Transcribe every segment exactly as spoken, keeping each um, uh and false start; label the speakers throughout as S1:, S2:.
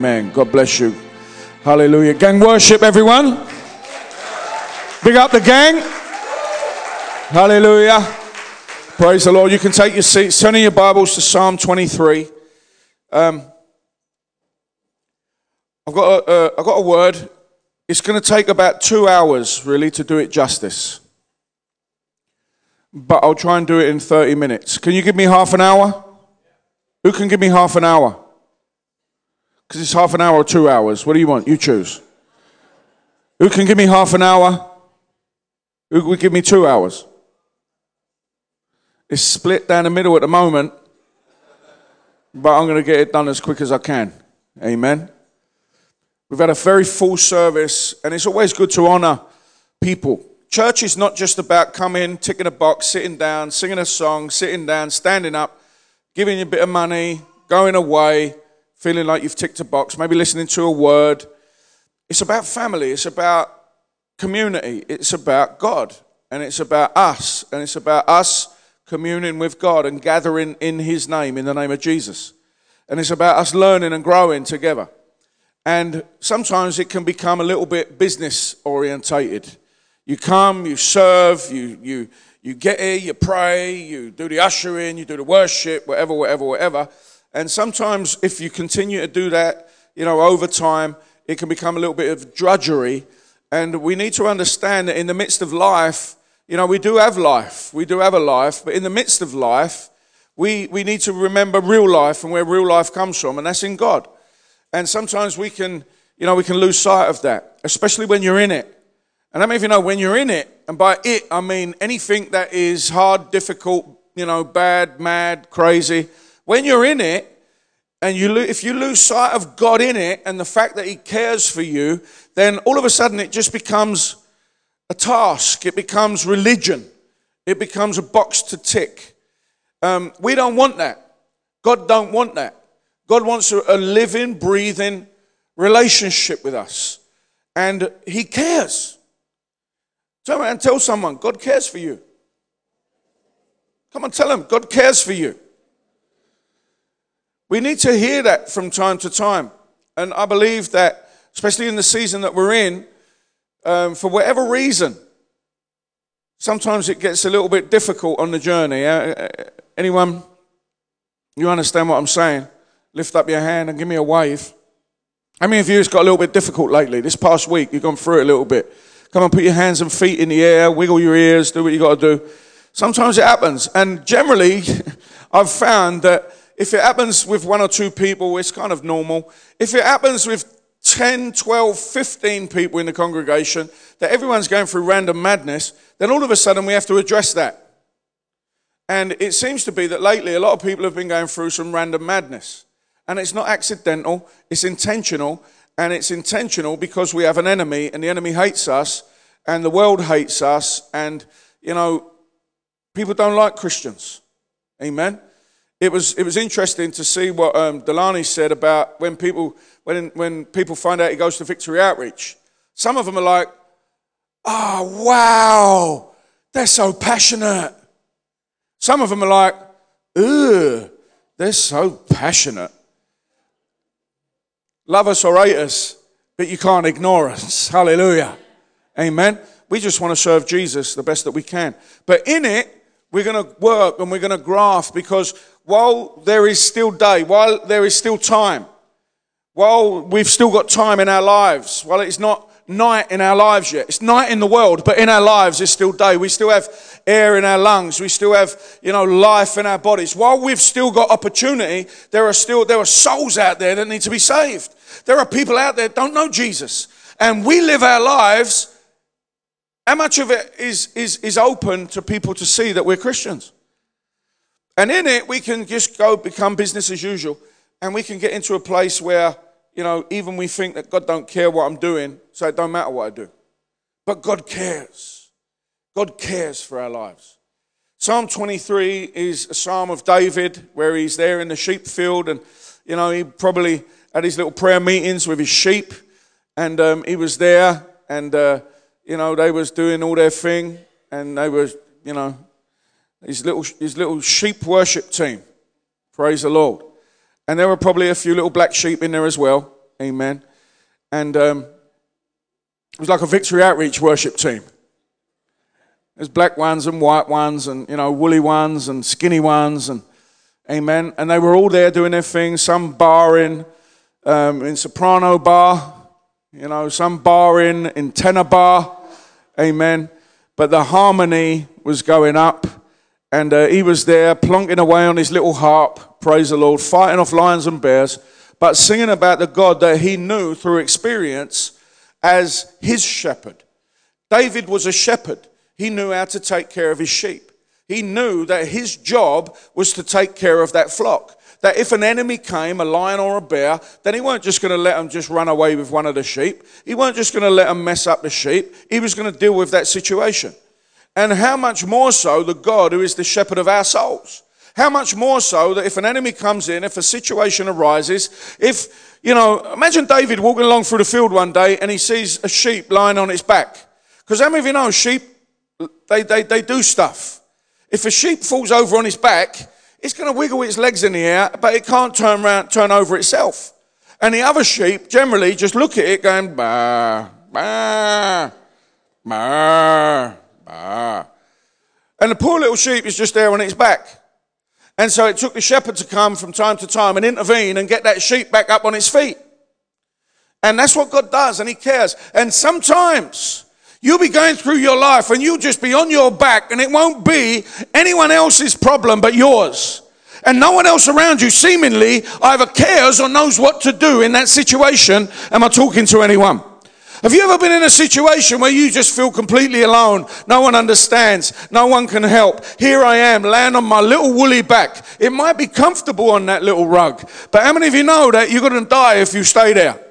S1: Amen. God bless you. Hallelujah. Gang worship, everyone. Big up the gang. Hallelujah. Praise the Lord. You can take your seats. Turn in your Bibles to Psalm twenty-three. Um, I've got a, uh, I've got a word. It's going to take about two hours, really, to do it justice. But I'll try and do it in thirty minutes. Can you give me half an hour? Who can give me half an hour? Because it's half an hour or two hours. What do you want? You choose. Who can give me half an hour? Who will give me two hours? It's split down the middle at the moment. But I'm going to get it done as quick as I can. Amen. We've had a very full service. And it's always good to honor people. Church is not just about coming, ticking a box, sitting down, singing a song, sitting down, standing up, giving you a bit of money, going away, feeling like you've ticked a box, maybe listening to a word. It's about family. It's about community. It's about God. And it's about us. And it's about us communing with God and gathering in His name, in the name of Jesus. And it's about us learning and growing together. And sometimes it can become a little bit business orientated. You come, you serve, you you you get here, you pray, you do the ushering, you do the worship, whatever, whatever, whatever. And sometimes if you continue to do that, you know, over time, it can become a little bit of drudgery. And we need to understand that in the midst of life, you know, we do have life. We do have a life. But in the midst of life, we, we need to remember real life and where real life comes from. And that's in God. And sometimes we can, you know, we can lose sight of that, especially when you're in it. And I mean, if you know, when you're in it, and by it, I mean anything that is hard, difficult, you know, bad, mad, crazy. When you're in it, and you lo- if you lose sight of God in it and the fact that He cares for you, then all of a sudden it just becomes a task. It becomes religion. It becomes a box to tick. Um, we don't want that. God don't want that. God wants a, a living, breathing relationship with us. And He cares. Turn around and tell someone, God cares for you. Come on, tell them, God cares for you. We need to hear that from time to time. And I believe that, especially in the season that we're in, um, for whatever reason, sometimes it gets a little bit difficult on the journey. Uh, anyone, you understand what I'm saying? Lift up your hand and give me a wave. How many of you it's got a little bit difficult lately? This past week, you've gone through it a little bit. Come on, put your hands and feet in the air, wiggle your ears, do what you got to do. Sometimes it happens. And generally, I've found that if it happens with one or two people, it's kind of normal. If it happens with ten, twelve, fifteen people in the congregation, that everyone's going through random madness, then all of a sudden we have to address that. And it seems to be that lately a lot of people have been going through some random madness. And it's not accidental, it's intentional. And it's intentional because we have an enemy, and the enemy hates us, and the world hates us, and, you know, people don't like Christians. Amen? It was it was interesting to see what um, Delaney said about when people when when people find out he goes to Victory Outreach. Some of them are like, oh, wow, they're so passionate. Some of them are like, ugh, they're so passionate. Love us or hate us, but you can't ignore us. Hallelujah. Amen. We just want to serve Jesus the best that we can. But in it, we're going to work and we're going to graft, because while there is still day, while there is still time, while we've still got time in our lives, while it's not night in our lives yet. It's night in the world, but in our lives it's still day. We still have air in our lungs. We still have, you know, life in our bodies. While we've still got opportunity, there are still there are souls out there that need to be saved. There are people out there that don't know Jesus. And we live our lives. How much of it is, is, is open to people to see that we're Christians? And in it, we can just go become business as usual. And we can get into a place where, you know, even we think that God don't care what I'm doing, so it don't matter what I do. But God cares. God cares for our lives. Psalm twenty-three is a psalm of David, where he's there in the sheep field, and, you know, he probably had his little prayer meetings with his sheep, and um, he was there, and, uh, you know, they was doing all their thing, and they were, you know, his little his little sheep worship team. Praise the Lord. And there were probably a few little black sheep in there as well. Amen. And um, it was like a Victory Outreach worship team. There's black ones and white ones and, you know, woolly ones and skinny ones. and Amen. And they were all there doing their thing. Some barring um, in soprano bar. You know, some barring in tenor bar. Amen. But the harmony was going up. And uh, he was there plonking away on his little harp. Praise the Lord. Fighting off lions and bears. But singing about the God that he knew through experience as his shepherd. David was a shepherd. He knew how to take care of his sheep. He knew that his job was to take care of that flock. That if an enemy came, a lion or a bear, then he weren't just going to let them just run away with one of the sheep. He weren't just going to let them mess up the sheep. He was going to deal with that situation. And how much more so the God who is the shepherd of our souls? How much more so that if an enemy comes in, if a situation arises, if, you know, imagine David walking along through the field one day and he sees a sheep lying on its back. Because how many of you know sheep, they, they, they do stuff. If a sheep falls over on its back, it's going to wiggle its legs in the air, but it can't turn around, turn over itself. And the other sheep generally just look at it going, bah, bah, bah, bah. And the poor little sheep is just there on its back. And so it took the shepherd to come from time to time and intervene and get that sheep back up on its feet. And that's what God does, and he cares. And sometimes you'll be going through your life and you'll just be on your back and it won't be anyone else's problem but yours. And no one else around you seemingly either cares or knows what to do in that situation. Am I talking to anyone? Have you ever been in a situation where you just feel completely alone? No one understands. No one can help. Here I am, laying on my little woolly back. It might be comfortable on that little rug. But how many of you know that you're going to die if you stay there?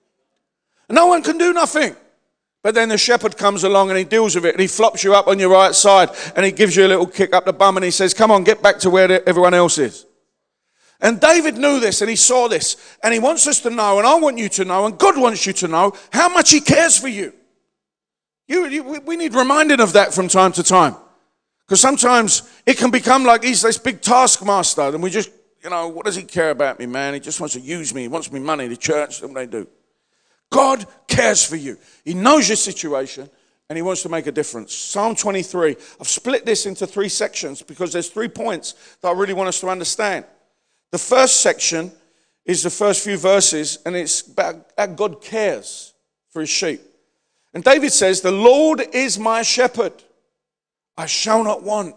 S1: No one can do nothing. But then the shepherd comes along and he deals with it. And he flops you up on your right side. And he gives you a little kick up the bum. And he says, come on, get back to where everyone else is. And David knew this and he saw this. And he wants us to know, and I want you to know, and God wants you to know, how much he cares for you. You, you we need reminding of that from time to time. Because sometimes it can become like he's this big taskmaster. And we just, you know, what does he care about me, man? He just wants to use me. He wants me money, the church, what they do. God cares for you. He knows your situation. And he wants to make a difference. Psalm twenty-three. I've split this into three sections because there's three points that I really want us to understand. The first section is the first few verses, and it's about how God cares for his sheep. And David says, the Lord is my shepherd. I shall not want.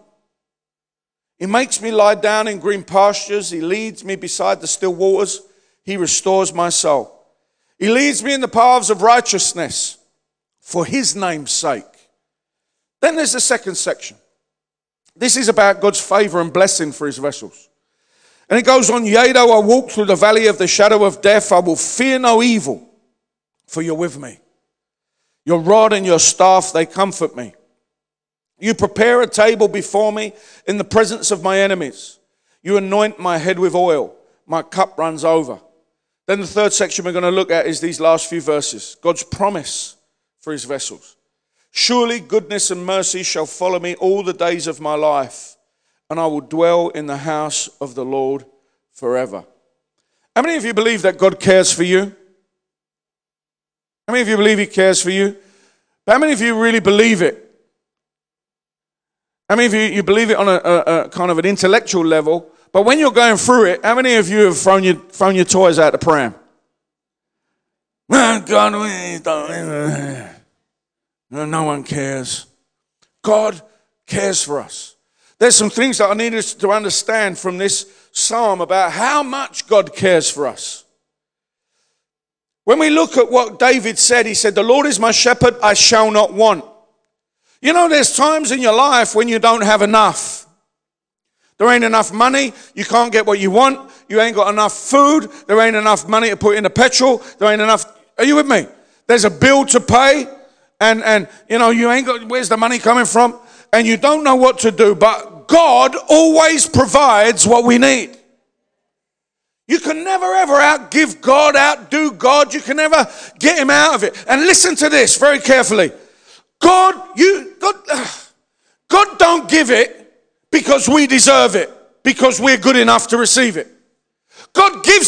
S1: He makes me lie down in green pastures. He leads me beside the still waters. He restores my soul. He leads me in the paths of righteousness for his name's sake. Then there's the second section. This is about God's favor and blessing for his vessels. And it goes on, yea, though I walk through the valley of the shadow of death, I will fear no evil, for you're with me. Your rod and your staff, they comfort me. You prepare a table before me in the presence of my enemies. You anoint my head with oil. My cup runs over. Then the third section we're going to look at is these last few verses. God's promise for his vessels. Surely goodness and mercy shall follow me all the days of my life, and I will dwell in the house of the Lord forever. How many of you believe that God cares for you? How many of you believe he cares for you? But how many of you really believe it? How many of you, you believe it on a, a, a kind of an intellectual level, but when you're going through it, how many of you have thrown your, thrown your toys out the pram? God, no one cares. God cares for us. There's some things that I need us to understand from this psalm about how much God cares for us. When we look at what David said, he said, the Lord is my shepherd, I shall not want. You know, there's times in your life when you don't have enough. There ain't enough money, you can't get what you want, you ain't got enough food, there ain't enough money to put in the petrol, there ain't enough, are you with me? There's a bill to pay, and, and you know, you ain't got, where's the money coming from? And you don't know what to do, but God always provides what we need. You can never ever outgive God, outdo God. You can never get him out of it. And listen to this very carefully. God, you, God, God don't give it because we deserve it, because we're good enough to receive it. God gives it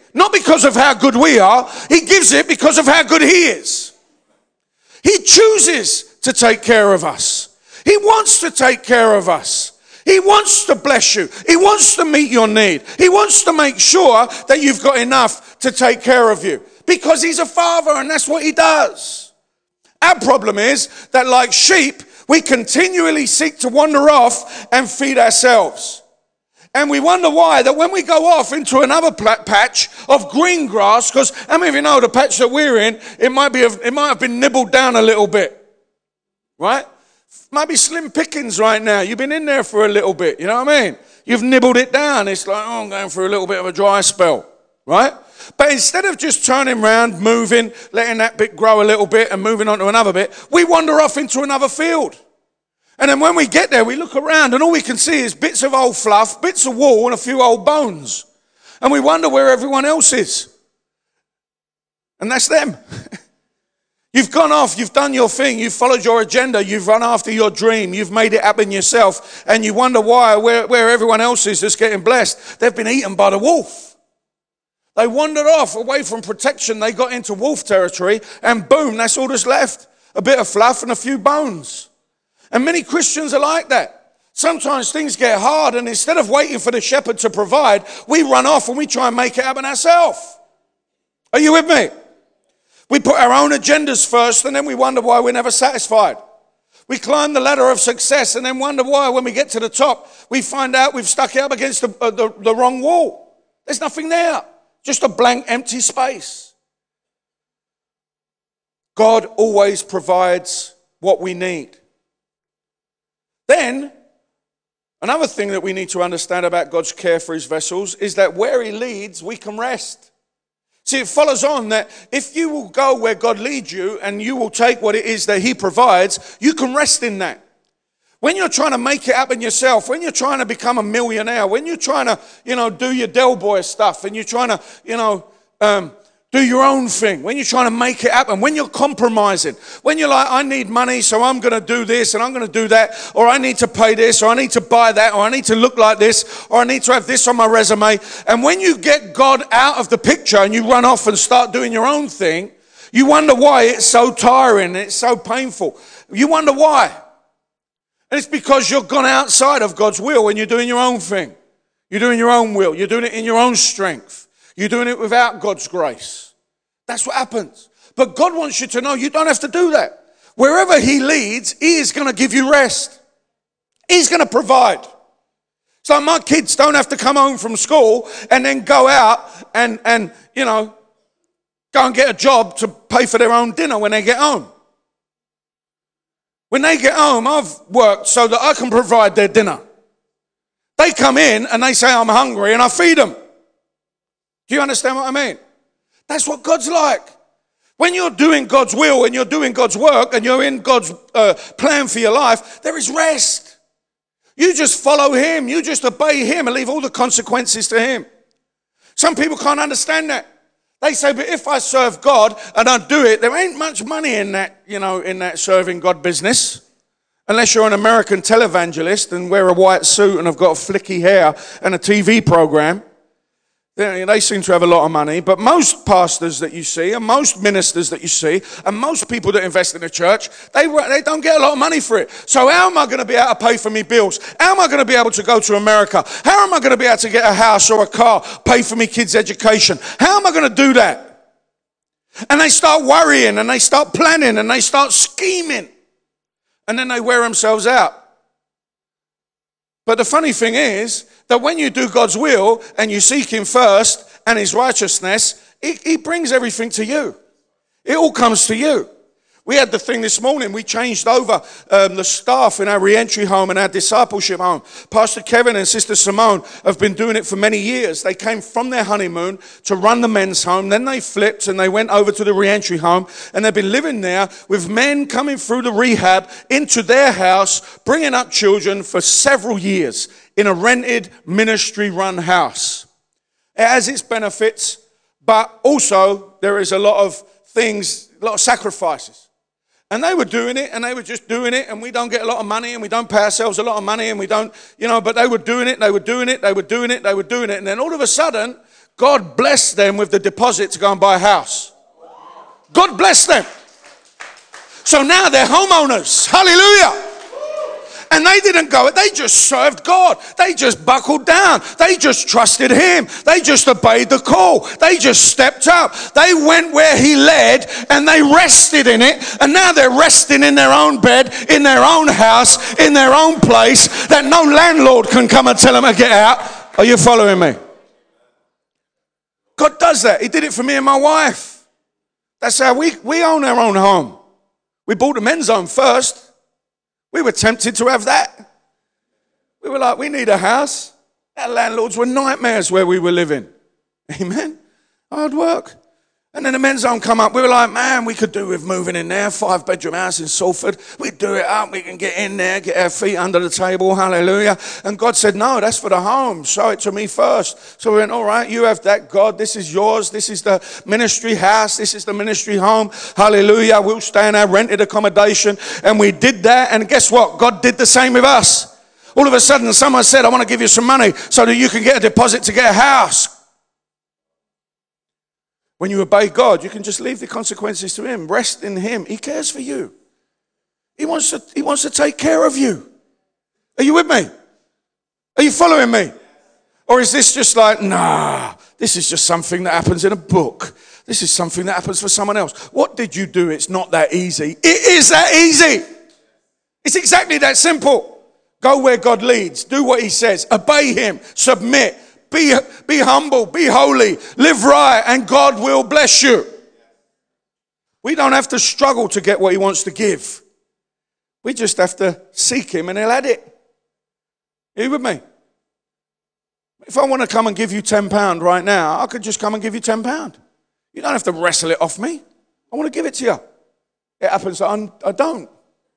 S1: not because of how good we are. He gives it because of how good he is. He chooses to take care of us. He wants to take care of us. He wants to bless you. He wants to meet your need. He wants to make sure that you've got enough to take care of you. Because he's a father and that's what he does. Our problem is that like sheep, we continually seek to wander off and feed ourselves. And we wonder why, that when we go off into another patch of green grass, because how many of you know the patch that we're in, it might be, it might have been nibbled down a little bit, right? Might be slim pickings right now. You've been in there for a little bit, you know what I mean? You've nibbled it down. It's like, oh, I'm going through a little bit of a dry spell, right? But instead of just turning around, moving, letting that bit grow a little bit and moving on to another bit, we wander off into another field. And then when we get there, we look around and all we can see is bits of old fluff, bits of wool and a few old bones. And we wonder where everyone else is. And that's them. You've gone off, you've done your thing, you've followed your agenda, you've run after your dream, you've made it happen yourself, and you wonder why, where, where everyone else is that's getting blessed. They've been eaten by the wolf. They wandered off away from protection, they got into wolf territory, and boom, that's all that's left. A bit of fluff and a few bones. And many Christians are like that. Sometimes things get hard, and instead of waiting for the shepherd to provide, we run off and we try and make it happen ourselves. Are you with me? We put our own agendas first, and then we wonder why we're never satisfied. We climb the ladder of success and then wonder why when we get to the top, we find out we've stuck it up against the, uh, the, the wrong wall. There's nothing there. Just a blank, empty space. God always provides what we need. Then, another thing that we need to understand about God's care for his vessels is that where he leads, we can rest. See, it follows on that if you will go where God leads you and you will take what it is that he provides, you can rest in that. When you're trying to make it happen yourself, when you're trying to become a millionaire, when you're trying to, you know, do your Del Boy stuff and you're trying to, you know, um, do your own thing, when you're trying to make it happen, when you're compromising, when you're like, I need money, so I'm going to do this and I'm going to do that, or I need to pay this, or I need to buy that, or I need to look like this, or I need to have this on my resume. And when you get God out of the picture and you run off and start doing your own thing, you wonder why it's so tiring and it's so painful. You wonder why. And it's because you've gone outside of God's will and you're doing your own thing. You're doing your own will. You're doing it in your own strength. You're doing it without God's grace. That's what happens. But God wants you to know you don't have to do that. Wherever he leads, he is going to give you rest. He's going to provide. So my kids don't have to come home from school and then go out and, and, you know, go and get a job to pay for their own dinner when they get home. When they get home, I've worked so that I can provide their dinner. They come in and they say, I'm hungry, and I feed them. Do you understand what I mean? That's what God's like. When you're doing God's will and you're doing God's work and you're in God's uh, plan for your life, there is rest. You just follow him. You just obey him and leave all the consequences to him. Some people can't understand that. They say, but if I serve God and I do it, there ain't much money in that, you know, in that serving God business. Unless you're an American televangelist and wear a white suit and have got flicky hair and a T V program. They seem to have a lot of money, but most pastors that you see, and most ministers that you see, and most people that invest in the church, they, they don't get a lot of money for it. So how am I going to be able to pay for me bills? How am I going to be able to go to America? How am I going to be able to get a house or a car, pay for me kids' education? How am I going to do that? And they start worrying, and they start planning, and they start scheming, and then they wear themselves out. But the funny thing is that when you do God's will and you seek him first and his righteousness, he, he brings everything to you. It all comes to you. We had the thing this morning. We changed over um, the staff in our re-entry home and our discipleship home. Pastor Kevin and Sister Simone have been doing it for many years. They came from their honeymoon to run the men's home. Then they flipped and they went over to the re-entry home. And they've been living there with men coming through the rehab into their house, bringing up children for several years in a rented ministry-run house. It has its benefits, but also there is a lot of things, a lot of sacrifices. And they were doing it, and they were just doing it, and we don't get a lot of money, and we don't pay ourselves a lot of money, and we don't, you know, but they were doing it, they were doing it, they were doing it, they were doing it. And then all of a sudden, God blessed them with the deposit to go and buy a house. God blessed them. So now they're homeowners. Hallelujah. And they didn't go, they just served God. They just buckled down. They just trusted him. They just obeyed the call. They just stepped up. They went where he led and they rested in it. And now they're resting in their own bed, in their own house, in their own place that no landlord can come and tell them to get out. Are you following me? God does that. He did it for me and my wife. That's how we, we own our own home. We bought the men's home first. We were tempted to have that. We were like, we need a house. Our landlords were nightmares where we were living. Amen. Hard work. And then the men's home come up. We were like, man, we could do with moving in there. Five bedroom house in Salford. We'd do it up. We can get in there, get our feet under the table. Hallelujah. And God said, no, that's for the home. Show it to me first. So we went, all right, you have that, God. This is yours. This is the ministry house. This is the ministry home. Hallelujah. We'll stay in our rented accommodation. And we did that. And guess what? God did the same with us. All of a sudden, someone said, I want to give you some money so that you can get a deposit to get a house. When you obey God, you can just leave the consequences to him. Rest in him. He cares for you. He wants to, he wants to take care of you. Are you with me? Are you following me? Or is this just like, nah, this is just something that happens in a book. This is something that happens for someone else. What did you do? It's not that easy. It is that easy. It's exactly that simple. Go where God leads. Do what he says. Obey him. Submit. Be, be humble, be holy, live right, and God will bless you. We don't have to struggle to get what he wants to give. We just have to seek him and he'll add it. Are you with me? If I want to come and give you ten pounds right now, I could just come and give you ten pounds. You don't have to wrestle it off me. I want to give it to you. It happens that I'm, I don't.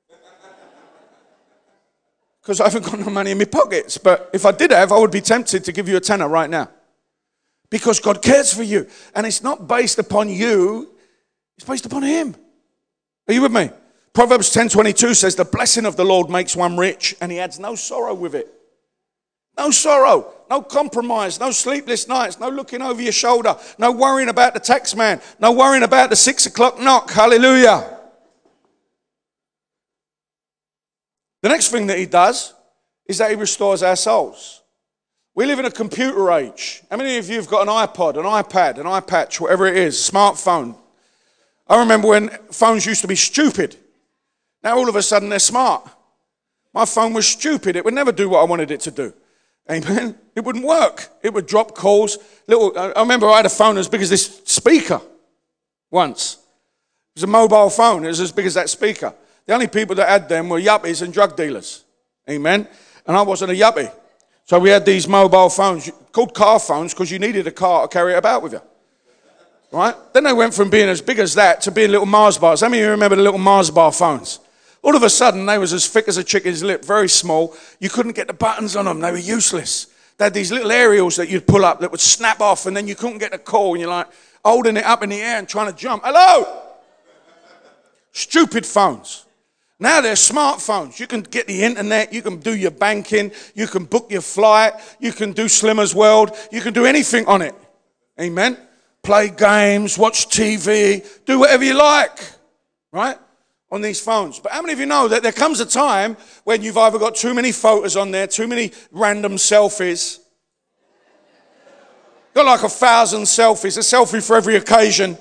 S1: Because I haven't got no money in my pockets. But if I did have, I would be tempted to give you a tenner right now. Because God cares for you. And it's not based upon you. It's based upon him. Are you with me? Proverbs ten twenty-two says, the blessing of the Lord makes one rich, and he adds no sorrow with it. No sorrow. No compromise. No sleepless nights. No looking over your shoulder. No worrying about the tax man. No worrying about the six o'clock knock. Hallelujah. The next thing that he does is that he restores our souls. We live in a computer age. How many of you have got an iPod, an iPad, an iPatch, whatever it is, smartphone? I remember when phones used to be stupid. Now all of a sudden they're smart. My phone was stupid. It would never do what I wanted it to do. Amen? It wouldn't work. It would drop calls. Little. I remember I had a phone as big as this speaker once. It was a mobile phone. It was as big as that speaker. The only people that had them were yuppies and drug dealers. Amen? And I wasn't a yuppie. So we had these mobile phones called car phones because you needed a car to carry it about with you. Right? Then they went from being as big as that to being little Mars bars. How many of you remember the little Mars bar phones? All of a sudden, they was as thick as a chicken's lip, very small. You couldn't get the buttons on them. They were useless. They had these little aerials that you'd pull up that would snap off, and then you couldn't get the call, and you're like holding it up in the air and trying to jump. Hello? Stupid phones. Now they're smartphones. You can get the internet. You can do your banking. You can book your flight. You can do Slimmer's World. You can do anything on it. Amen? Play games, watch T V, do whatever you like, right, on these phones. But how many of you know that there comes a time when you've either got too many photos on there, too many random selfies, got like a thousand selfies, a selfie for every occasion.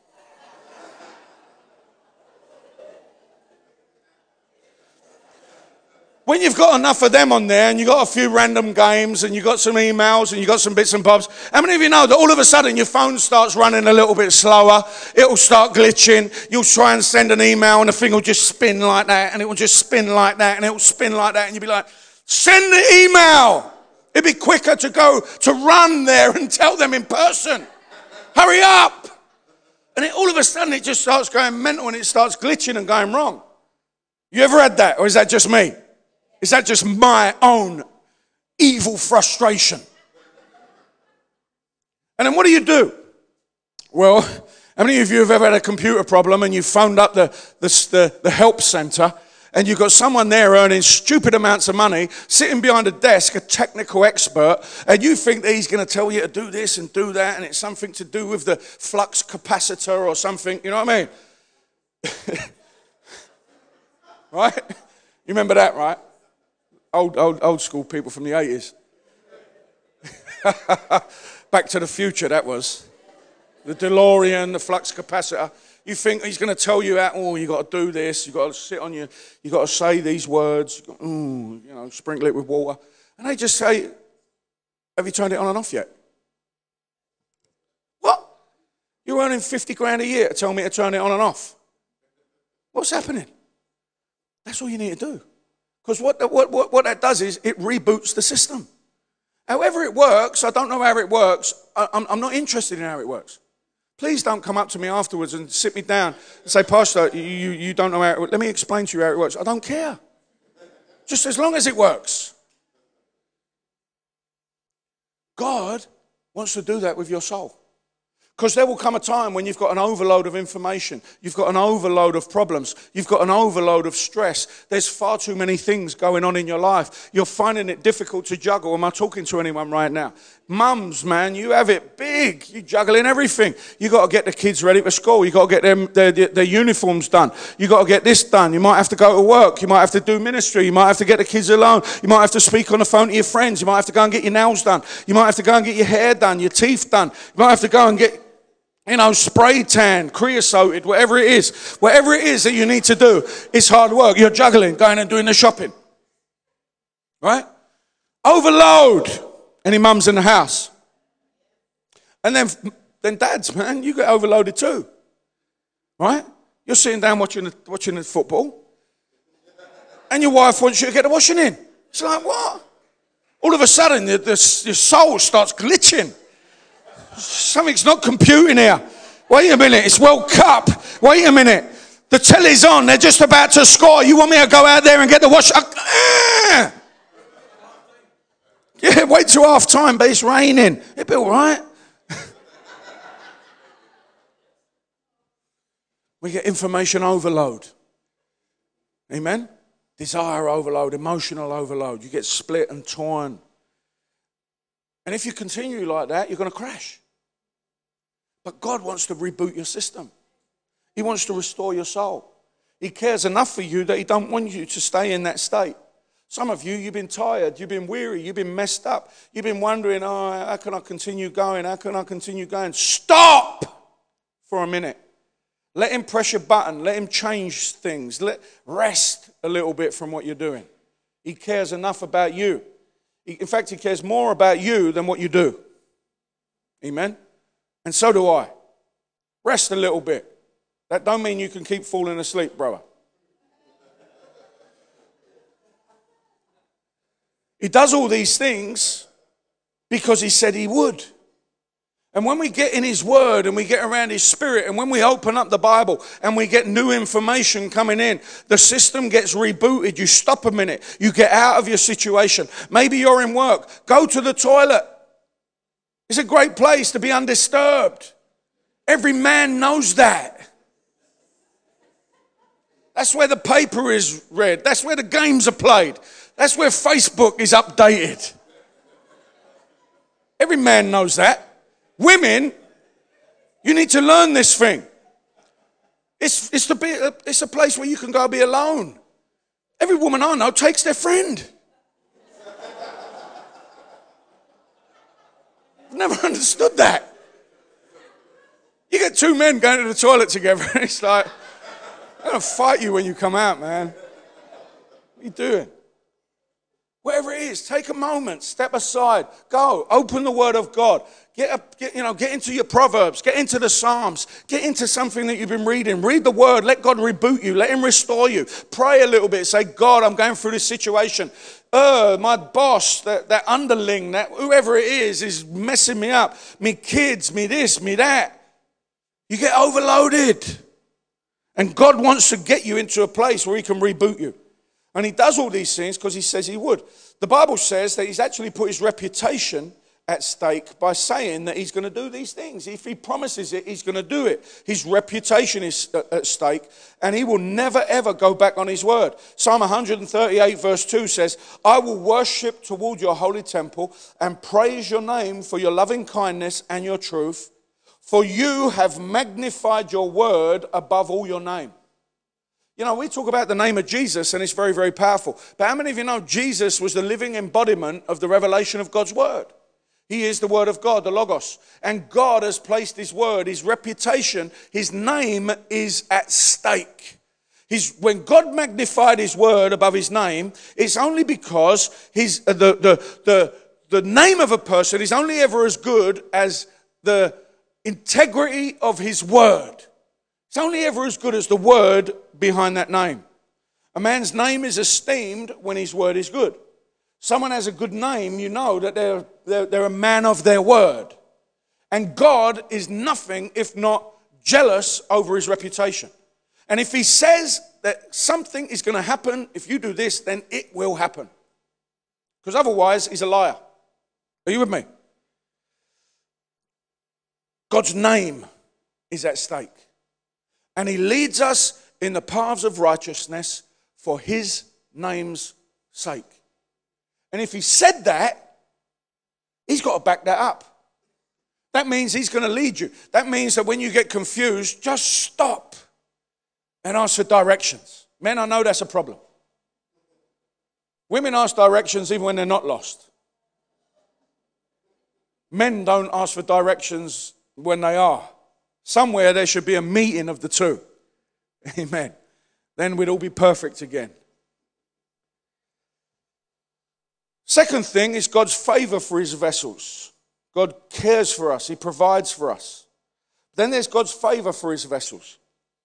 S1: When you've got enough of them on there and you've got a few random games and you've got some emails and you've got some bits and bobs, how many of you know that all of a sudden your phone starts running a little bit slower, it'll start glitching, you'll try and send an email and the thing will just spin like that and it will just spin like that and it will spin like that and you'll be like, send the email. It'd be quicker to go to run there and tell them in person. Hurry up. And it, all of a sudden it just starts going mental and it starts glitching and going wrong. You ever had that, or is that just me? Is that just my own evil frustration? And then what do you do? Well, how many of you have ever had a computer problem and you phoned up the, the, the, the help center and you've got someone there earning stupid amounts of money, sitting behind a desk, a technical expert, and you think that he's going to tell you to do this and do that, and it's something to do with the flux capacitor or something, you know what I mean? Right? You remember that, right? Old, old, old school people from the eighties. Back to the Future, that was. The DeLorean, the flux capacitor. You think he's going to tell you that, oh, you got to do this, you got to sit on your, you got to say these words, you, got, ooh, you know, sprinkle it with water. And they just say, have you turned it on and off yet? What? You're earning fifty grand a year to tell me to turn it on and off. What's happening? That's all you need to do. Because what, what, what, what that does is it reboots the system. However it works, I don't know how it works. I, I'm, I'm not interested in how it works. Please don't come up to me afterwards and sit me down and say, Pastor, you, you, you don't know how it works. Let me explain to you how it works. I don't care. Just as long as it works. God wants to do that with your soul. Because there will come a time when you've got an overload of information. You've got an overload of problems. You've got an overload of stress. There's far too many things going on in your life. You're finding it difficult to juggle. Am I talking to anyone right now? Mums, man, you have it big. You're juggling everything. You've got to get the kids ready for school. You've got to get them, their, their, their uniforms done. You've got to get this done. You might have to go to work. You might have to do ministry. You might have to get the kids alone. You might have to speak on the phone to your friends. You might have to go and get your nails done. You might have to go and get your hair done, your teeth done. You might have to go and get... You know, spray tan, creosoted, whatever it is. Whatever it is that you need to do, it's hard work. You're juggling, going and doing the shopping. Right? Overload. Any mums in the house? And then, then dads, man, you get overloaded too. Right? You're sitting down watching the, watching the football. And your wife wants you to get the washing in. It's like, what? All of a sudden, the, the, your soul starts glitching. Something's not computing here. Wait a minute, it's World Cup. Wait a minute. The telly's on, they're just about to score. You want me to go out there and get the wash? Uh, yeah, wait till half time, but it's raining. It'll be all right. We get information overload. Amen? Desire overload, emotional overload. You get split and torn. And if you continue like that, you're going to crash. But God wants to reboot your system. He wants to restore your soul. He cares enough for you that he don't want you to stay in that state. Some of you, you've been tired, you've been weary, you've been messed up. You've been wondering, oh, how can I continue going? How can I continue going? Stop for a minute. Let him press your button. Let him change things. Let rest a little bit from what you're doing. He cares enough about you. In fact, he cares more about you than what you do. Amen? And so do I. Rest a little bit. That don't mean you can keep falling asleep, brother. He does all these things because he said he would. And when we get in his word and we get around his spirit and when we open up the Bible and we get new information coming in, the system gets rebooted. You stop a minute. You get out of your situation. Maybe you're in work. Go to the toilet. It's a great place to be undisturbed. Every man knows that. That's where the paper is read. That's where the games are played. That's where Facebook is updated. Every man knows that. Women, you need to learn this thing. It's, it's, to be a, it's a place where you can go be alone. Every woman I know takes their friend. I've never understood that. You get two men going to the toilet together and it's like, I'm going to fight you when you come out, man. What are you doing? Whatever it is, take a moment, step aside, go, open the Word of God. Get, up, get, you know, get into your Proverbs, get into the Psalms, get into something that you've been reading. Read the Word, let God reboot you, let Him restore you. Pray a little bit, say, God, I'm going through this situation. Uh, my boss, that, that underling, that whoever it is, is messing me up. Me kids, me this, me that. You get overloaded. And God wants to get you into a place where He can reboot you. And He does all these things because He says He would. The Bible says that He's actually put His reputation at stake by saying that he's going to do these things. If he promises it, he's going to do it. His reputation is at stake, and he will never, ever go back on his word. Psalm one thirty-eight verse two says, I will worship toward your holy temple and praise your name for your loving kindness and your truth, for you have magnified your word above all your name. You know, we talk about the name of Jesus, and it's very, very powerful. But how many of you know Jesus was the living embodiment of the revelation of God's word? He is the word of God, the Logos. And God has placed his word, his reputation, his name is at stake. His, when God magnified his word above his name, it's only because his, uh, the, the, the, the name of a person is only ever as good as the integrity of his word. It's only ever as good as the word behind that name. A man's name is esteemed when his word is good. Someone has a good name, you know that they're, they're, they're a man of their word. And God is nothing if not jealous over his reputation. And if he says that something is going to happen, if you do this, then it will happen. Because otherwise, he's a liar. Are you with me? God's name is at stake. And he leads us in the paths of righteousness for his name's sake. And if he said that, he's got to back that up. That means he's going to lead you. That means that when you get confused, just stop and ask for directions. Men, I know that's a problem. Women ask directions even when they're not lost. Men don't ask for directions when they are. Somewhere there should be a meeting of the two. Amen. Then we'd all be perfect again. Second thing is God's favor for his vessels. God cares for us. He provides for us. Then there's God's favor for his vessels.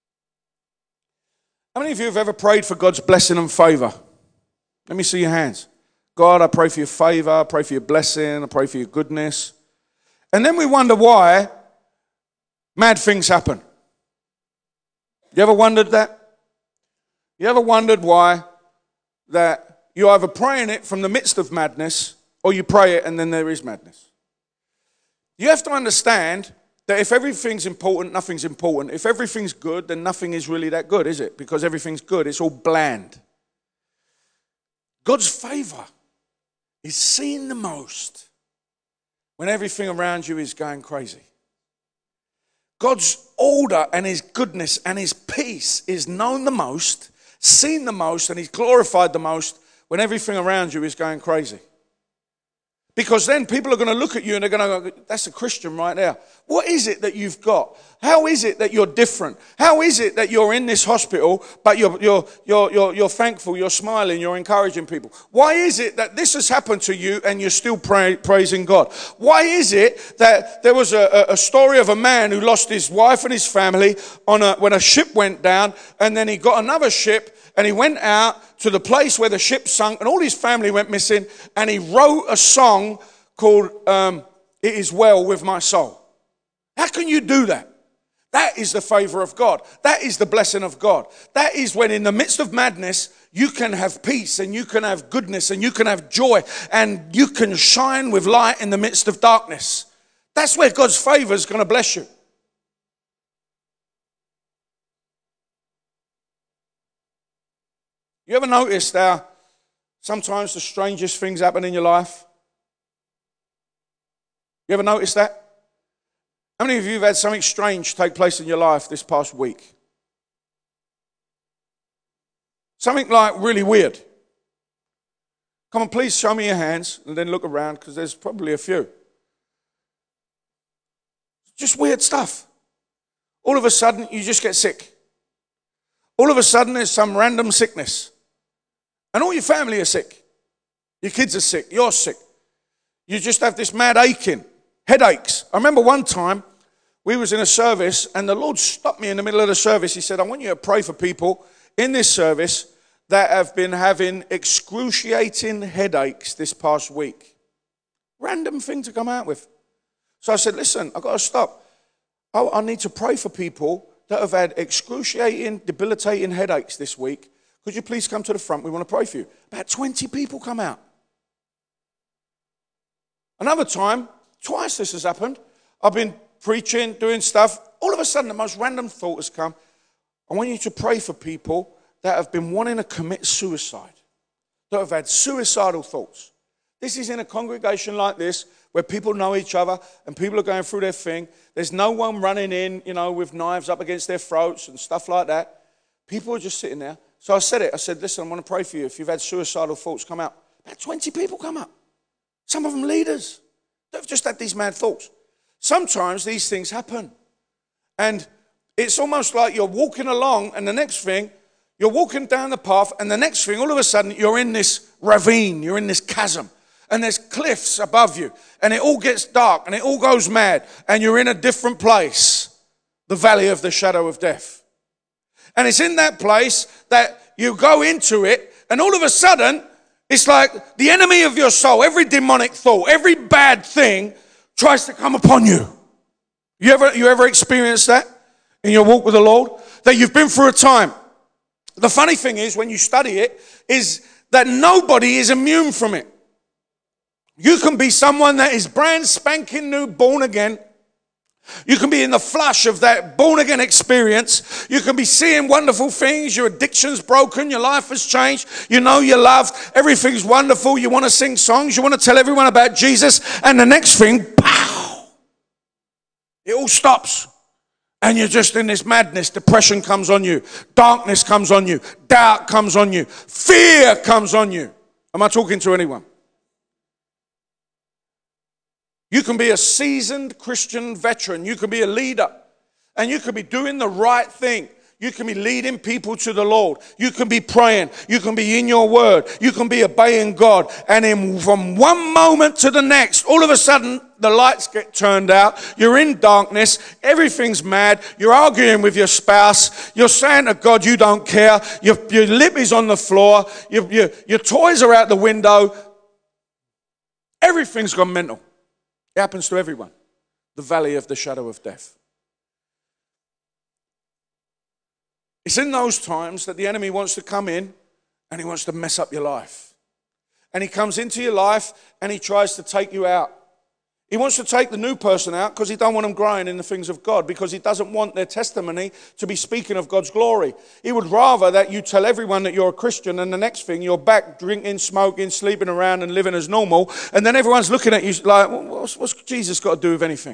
S1: How many of you have ever prayed for God's blessing and favor? Let me see your hands. God, I pray for your favor. I pray for your blessing. I pray for your goodness. And then we wonder why mad things happen. You ever wondered that? You ever wondered why that you're either praying it from the midst of madness or you pray it and then there is madness? You have to understand that if everything's important, nothing's important. If everything's good, then nothing is really that good, is it? Because everything's good. It's all bland. God's favor is seen the most when everything around you is going crazy. God's order and his goodness and his peace is known the most, seen the most, and he's glorified the most when everything around you is going crazy. Because then people are going to look at you and they're going to go, that's a Christian right there. What is it that you've got? How is it that you're different? How is it that you're in this hospital, but you're, you're, you're, you're, you're thankful, you're smiling, you're encouraging people? Why is it that this has happened to you and you're still pray, praising God? Why is it that there was a, a story of a man who lost his wife and his family on a, when a ship went down, and then he got another ship and he went out to the place where the ship sunk and all his family went missing, and he wrote a song called um, It Is Well With My Soul. How can you do that? That is the favor of God. That is the blessing of God. That is when in the midst of madness, you can have peace and you can have goodness and you can have joy and you can shine with light in the midst of darkness. That's where God's favor is going to bless you. You ever noticed how sometimes the strangest things happen in your life? You ever noticed that? How many of you have had something strange take place in your life this past week? Something like really weird. Come on, please show me your hands and then look around, because there's probably a few. Just weird stuff. All of a sudden, you just get sick. All of a sudden, there's some random sickness. And all your family are sick. Your kids are sick. You're sick. You just have this mad aching, headaches. I remember one time we was in a service and the Lord stopped me in the middle of the service. He said, I want you to pray for people in this service that have been having excruciating headaches this past week. Random thing to come out with. So I said, listen, I've got to stop. I, I need to pray for people that have had excruciating, debilitating headaches this week. Could you please come to the front? We want to pray for you. About twenty people come out. Another time, twice this has happened. I've been preaching, doing stuff. All of a sudden, the most random thought has come. I want you to pray for people that have been wanting to commit suicide, that have had suicidal thoughts. This is in a congregation like this where people know each other and people are going through their thing. There's no one running in, you know, with knives up against their throats and stuff like that. People are just sitting there. So I said it. I said, listen, I want to pray for you. If you've had suicidal thoughts, come out. About twenty people come up. Some of them leaders. They've just had these mad thoughts. Sometimes these things happen. And it's almost like you're walking along and the next thing, you're walking down the path and the next thing, all of a sudden, you're in this ravine. You're in this chasm. And there's cliffs above you. And it all gets dark and it all goes mad. And you're in a different place. The valley of the shadow of death. And it's in that place that you go into it. And all of a sudden, it's like the enemy of your soul, every demonic thought, every bad thing tries to come upon you. You ever, you ever experienced that in your walk with the Lord? That you've been through a time. The funny thing is, when you study it, is that nobody is immune from it. You can be someone that is brand spanking new, born again. You can be in the flush of that born again experience. You can be seeing wonderful things. Your addiction's broken. Your life has changed. You know you're loved. Everything's wonderful. You want to sing songs. You want to tell everyone about Jesus. And the next thing, pow! It all stops. And you're just in this madness. Depression comes on you. Darkness comes on you. Doubt comes on you. Fear comes on you. Am I talking to anyone? You can be a seasoned Christian veteran. You can be a leader. And you can be doing the right thing. You can be leading people to the Lord. You can be praying. You can be in your word. You can be obeying God. And in, from one moment to the next, all of a sudden, the lights get turned out. You're in darkness. Everything's mad. You're arguing with your spouse. You're saying to God, you don't care. Your, your lip is on the floor. Your, your, your toys are out the window. Everything's gone mental. It happens to everyone. The valley of the shadow of death. It's in those times that the enemy wants to come in and he wants to mess up your life. And he comes into your life and he tries to take you out. He wants to take the new person out because he don't want them growing in the things of God, because he doesn't want their testimony to be speaking of God's glory. He would rather that you tell everyone that you're a Christian and the next thing you're back drinking, smoking, sleeping around and living as normal. And then everyone's looking at you like, what's, what's Jesus got to do with anything?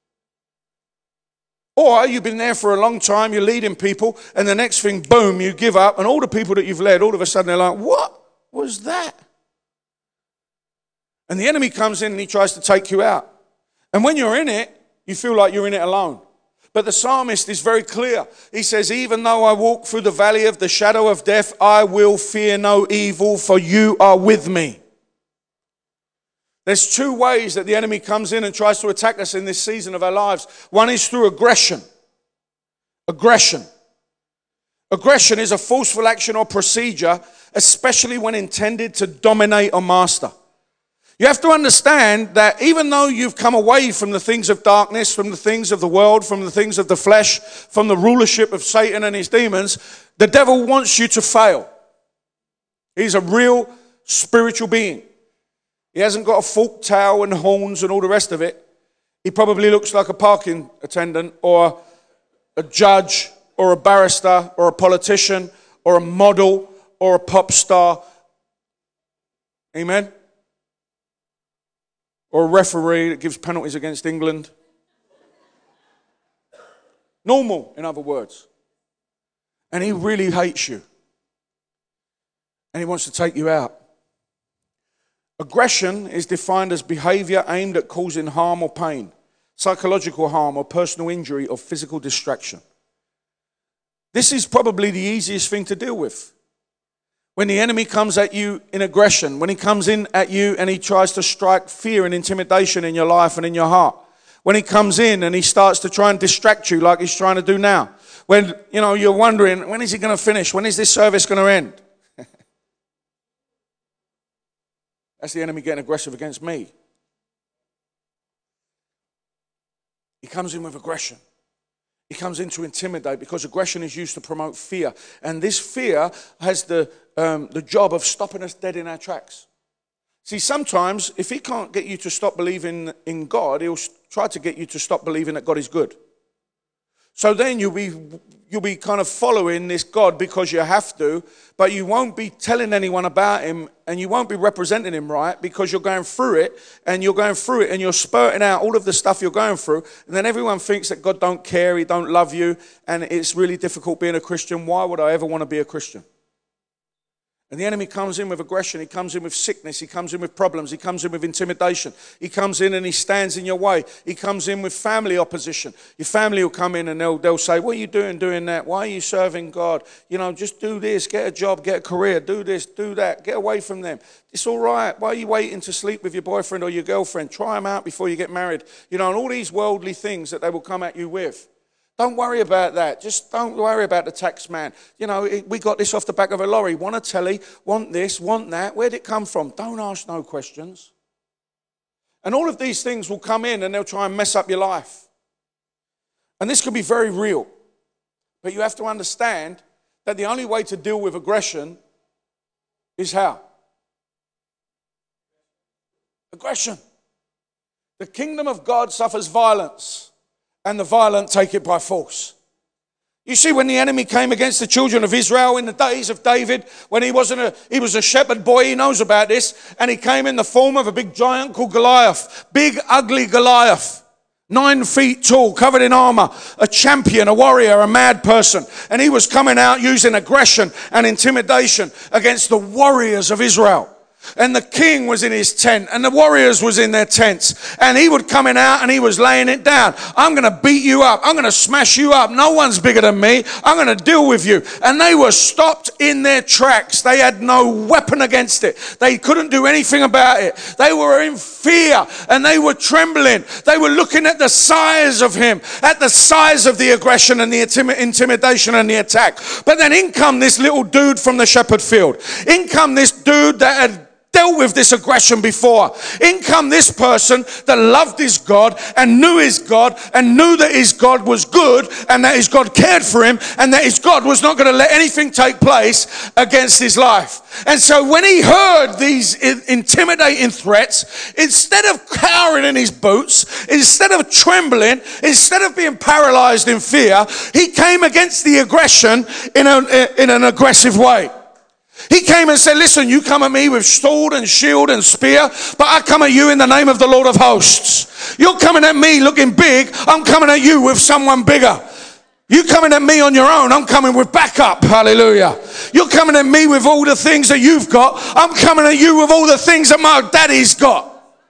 S1: Or you've been there for a long time, you're leading people, and the next thing, boom, you give up, and all the people that you've led, all of a sudden they're like, what was that? And the enemy comes in and he tries to take you out. And when you're in it, you feel like you're in it alone. But the psalmist is very clear. He says, even though I walk through the valley of the shadow of death, I will fear no evil, for you are with me. There's two ways that the enemy comes in and tries to attack us in this season of our lives. One is through aggression. Aggression. Aggression is a forceful action or procedure, especially when intended to dominate or master. You have to understand that even though you've come away from the things of darkness, from the things of the world, from the things of the flesh, from the rulership of Satan and his demons, the devil wants you to fail. He's a real spiritual being. He hasn't got a forked tail and horns and all the rest of it. He probably looks like a parking attendant or a judge or a barrister or a politician or a model or a pop star. Amen? Or a referee that gives penalties against England. Normal, in other words. And he really hates you. And he wants to take you out. Aggression is defined as behavior aimed at causing harm or pain, psychological harm or personal injury or physical distraction. This is probably the easiest thing to deal with. When the enemy comes at you in aggression, when he comes in at you and he tries to strike fear and intimidation in your life and in your heart, when he comes in and he starts to try and distract you like he's trying to do now, when, you know, you're wondering, when is he going to finish? When is this service going to end? That's the enemy getting aggressive against me. He comes in with aggression. He comes in to intimidate, because aggression is used to promote fear. And this fear has the, um, the job of stopping us dead in our tracks. See, sometimes if he can't get you to stop believing in God, he'll try to get you to stop believing that God is good. So then you'll be you'll be kind of following this God because you have to, but you won't be telling anyone about him and you won't be representing him right because you're going through it and you're going through it and you're spurting out all of the stuff you're going through, and then everyone thinks that God don't care, he don't love you, and it's really difficult being a Christian. Why would I ever want to be a Christian? And the enemy comes in with aggression, he comes in with sickness, he comes in with problems, he comes in with intimidation. He comes in and he stands in your way. He comes in with family opposition. Your family will come in and they'll, they'll say, what are you doing doing that? Why are you serving God? You know, just do this, get a job, get a career, do this, do that, get away from them. It's all right. Why are you waiting to sleep with your boyfriend or your girlfriend? Try them out before you get married. You know, and all these worldly things that they will come at you with. Don't worry about that. Just don't worry about the tax man. You know, we got this off the back of a lorry. Want a telly, want this, want that. Where'd it come from? Don't ask no questions. And all of these things will come in and they'll try and mess up your life. And this can be very real. But you have to understand that the only way to deal with aggression is how? Aggression. The kingdom of God suffers violence, and the violent take it by force. You see, when the enemy came against the children of Israel in the days of David, when he wasn't a, he was a shepherd boy, he knows about this, and he came in the form of a big giant called Goliath. Big, ugly Goliath. Nine feet tall, covered in armor, a champion, a warrior, a mad person. And he was coming out using aggression and intimidation against the warriors of Israel. And the king was in his tent and the warriors was in their tents, and he would come in out and he was laying it down. I'm going to beat you up. I'm going to smash you up. No one's bigger than me. I'm going to deal with you. And they were stopped in their tracks. They had no weapon against it. They couldn't do anything about it. They were in fear and they were trembling. They were looking at the size of him, at the size of the aggression and the intim- intimidation and the attack. But then in come this little dude from the shepherd field. In come this dude that had dealt with this aggression before. In come this person that loved his God and knew his God and knew that his God was good and that his God cared for him and that his God was not going to let anything take place against his life. And so when he heard these intimidating threats, instead of cowering in his boots, instead of trembling, instead of being paralyzed in fear, he came against the aggression in, a, in an aggressive way. He came and said, listen, you come at me with sword and shield and spear, but I come at you in the name of the Lord of hosts. You're coming at me looking big. I'm coming at you with someone bigger. You coming at me on your own. I'm coming with backup. Hallelujah. You're coming at me with all the things that you've got. I'm coming at you with all the things that my daddy's got.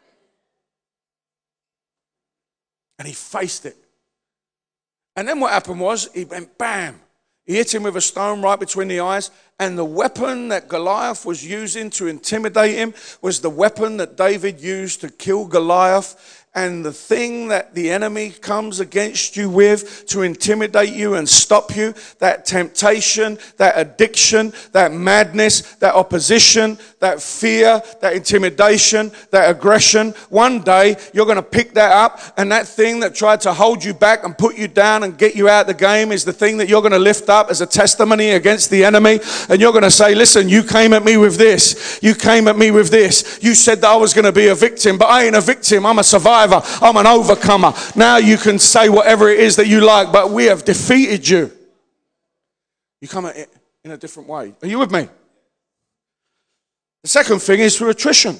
S1: And he faced it. And then what happened was he went bam. He hit him with a stone right between the eyes. And the weapon that Goliath was using to intimidate him was the weapon that David used to kill Goliath. And the thing that the enemy comes against you with to intimidate you and stop you, that temptation, that addiction, that madness, that opposition, that fear, that intimidation, that aggression, one day you're going to pick that up, and that thing that tried to hold you back and put you down and get you out of the game is the thing that you're going to lift up as a testimony against the enemy. And you're going to say, listen, you came at me with this. You came at me with this. You said that I was going to be a victim, but I ain't a victim. I'm a survivor. I'm an overcomer. Now you can say whatever it is that you like, but we have defeated you. You come at it in a different way. Are you with me? The second thing is through attrition.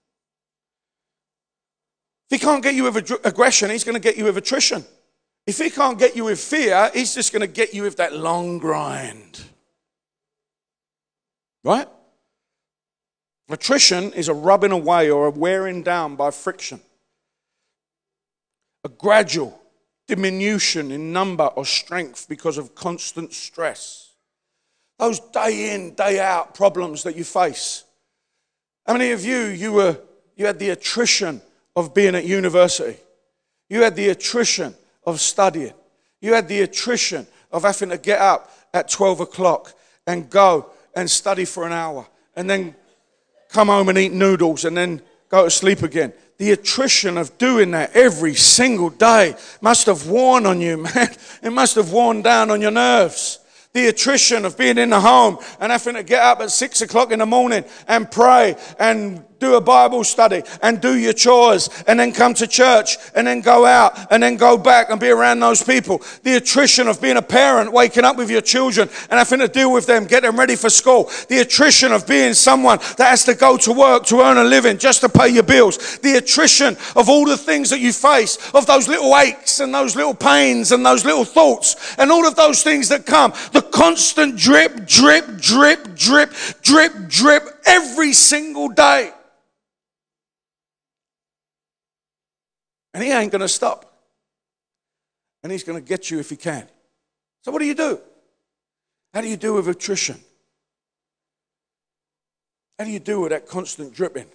S1: If he can't get you with aggression, he's going to get you with attrition. If he can't get you with fear, he's just going to get you with that long grind. Right? Attrition is a rubbing away or a wearing down by friction. A gradual diminution in number or strength because of constant stress. Those day in, day out problems that you face. How many of you, you were, you had the attrition of being at university? You had the attrition of studying. You had the attrition of having to get up at twelve o'clock and go and study for an hour and then come home and eat noodles and then go to sleep again. The attrition of doing that every single day must have worn on you, man. It must have worn down on your nerves. The attrition of being in the home and having to get up at six o'clock in the morning and pray and do a Bible study and do your chores and then come to church and then go out and then go back and be around those people. The attrition of being a parent, waking up with your children and having to deal with them, get them ready for school. The attrition of being someone that has to go to work to earn a living just to pay your bills. The attrition of all the things that you face, of those little aches and those little pains and those little thoughts and all of those things that come. The constant drip, drip, drip, drip, drip, drip every single day. And he ain't going to stop. And he's going to get you if he can. So what do you do? How do you deal with attrition? How do you deal with that constant dripping?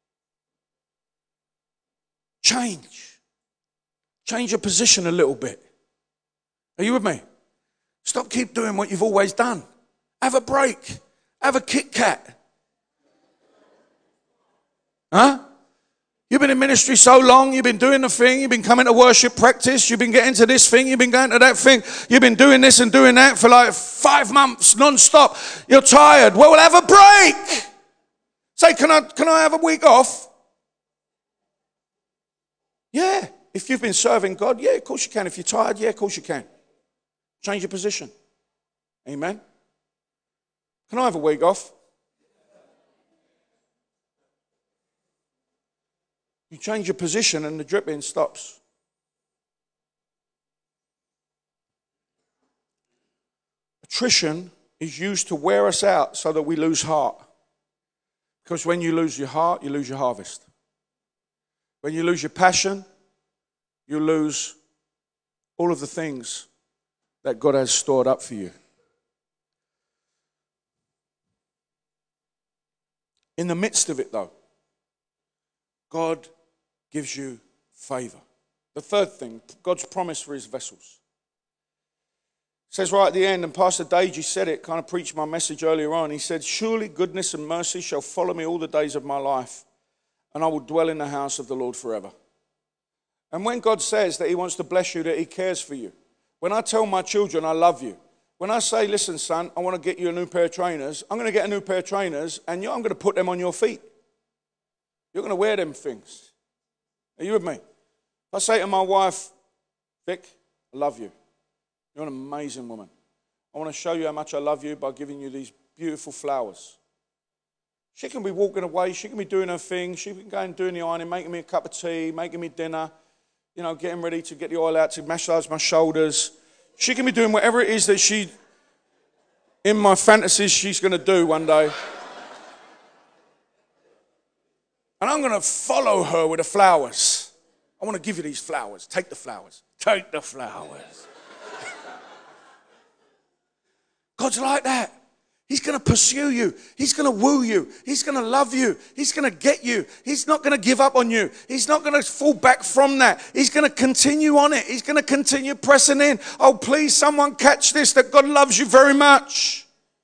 S1: Change. Change your position a little bit. Are you with me? Stop keep doing what you've always done. Have a break. Have a Kit Kat. Huh? You've been in ministry so long, you've been doing the thing, you've been coming to worship practice, you've been getting to this thing, you've been going to that thing, you've been doing this and doing that for like five months non-stop. You're tired. Well, we'll have a break. Say, can I, can I have a week off? Yeah. If you've been serving God, yeah, of course you can. If you're tired, yeah, of course you can. Change your position. Amen. Can I have a week off? You change your position and the dripping stops. Attrition is used to wear us out so that we lose heart. Because when you lose your heart, you lose your harvest. When you lose your passion, you lose all of the things that God has stored up for you. In the midst of it, though, God gives you favor. The third thing, God's promise for his vessels. It says right at the end, and Pastor Deji said it, kind of preached my message earlier on. He said, surely goodness and mercy shall follow me all the days of my life, and I will dwell in the house of the Lord forever. And when God says that he wants to bless you, that he cares for you. When I tell my children I love you, when I say, listen, son, I want to get you a new pair of trainers, I'm going to get a new pair of trainers, and I'm going to put them on your feet. You're going to wear them things. Are you with me? If I say to my wife, Vic, I love you. You're an amazing woman. I want to show you how much I love you by giving you these beautiful flowers. She can be walking away. She can be doing her thing. She can go and doing the ironing, making me a cup of tea, making me dinner, you know, getting ready to get the oil out to massage my shoulders. She can be doing whatever it is that she, in my fantasies, she's going to do one day. And I'm going to follow her with the flowers. I want to give you these flowers. Take the flowers. Take the flowers. God's like that. He's going to pursue you. He's going to woo you. He's going to love you. He's going to get you. He's not going to give up on you. He's not going to fall back from that. He's going to continue on it. He's going to continue pressing in. Oh, please, someone catch this, that God loves you very much.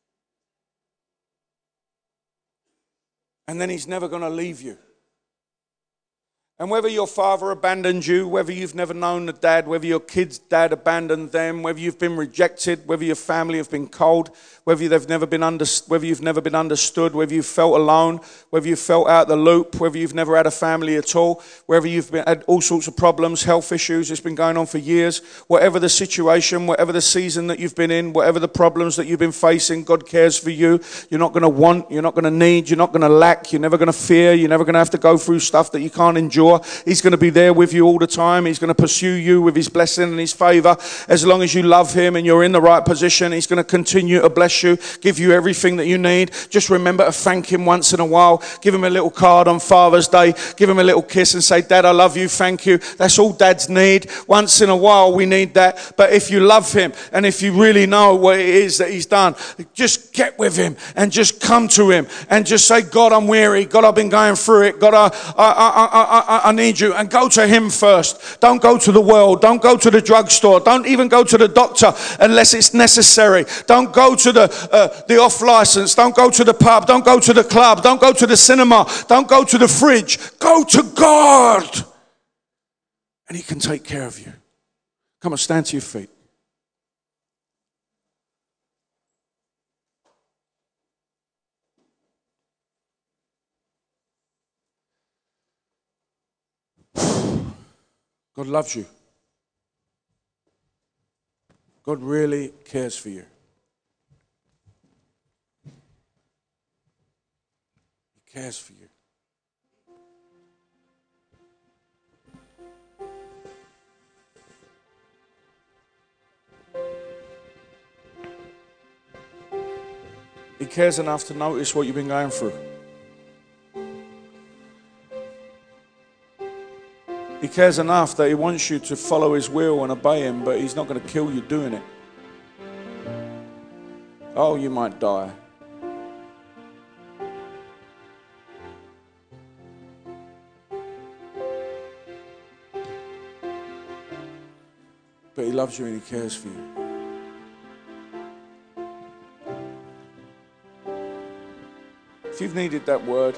S1: And then he's never going to leave you. And whether your father abandoned you, whether you've never known a dad, whether your kid's dad abandoned them, whether you've been rejected, whether your family have been cold, whether they've never been under, whether you've never been understood, whether you've felt alone, whether you've felt out the loop, whether you've never had a family at all, whether you've been, had all sorts of problems, health issues, it's been going on for years, whatever the situation, whatever the season that you've been in, whatever the problems that you've been facing, God cares for you. You're not going to want, you're not going to need, you're not going to lack, you're never going to fear, you're never going to have to go through stuff that you can't endure. He's going to be there with you all the time. He's going to pursue you with his blessing and his favor. As long as you love him and you're in the right position, he's going to continue to bless you, give you everything that you need. Just remember to thank him once in a while. Give him a little card on Father's Day. Give him a little kiss and say, Dad, I love you. Thank you. That's all dads need. Once in a while, we need that. But if you love him and if you really know what it is that he's done, just get with him and just come to him and just say, God, I'm weary. God, I've been going through it. God, I, I, I, I, I, I need you, and go to him first. Don't go to the world. Don't go to the drugstore. Don't even go to the doctor unless it's necessary. Don't go to the uh, the off license. Don't go to the pub. Don't go to the club. Don't go to the cinema. Don't go to the fridge. Go to God, and he can take care of you. Come on, stand to your feet. God loves you. God really cares for you. He cares for you. He cares enough to notice what you've been going through. He cares enough that he wants you to follow his will and obey him, but he's not going to kill you doing it. Oh, you might die. But he loves you and he cares for you. If you've needed that word,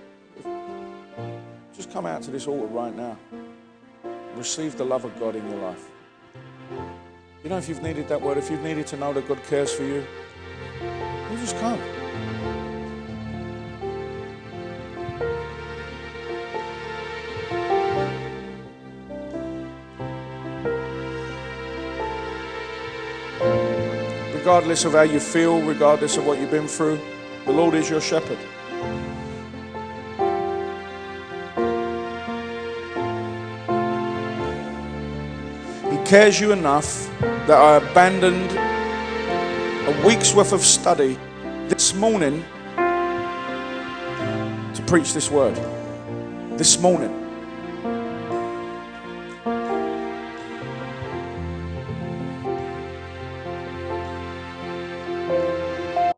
S1: just come out to this altar right now. Receive the love of God in your life. You know, if you've needed that word, if you've needed to know that God cares for you, you just come. Regardless of how you feel, regardless of what you've been through, the Lord is your shepherd. He cares you enough that I abandoned a week's worth of study this morning to preach this word. This morning.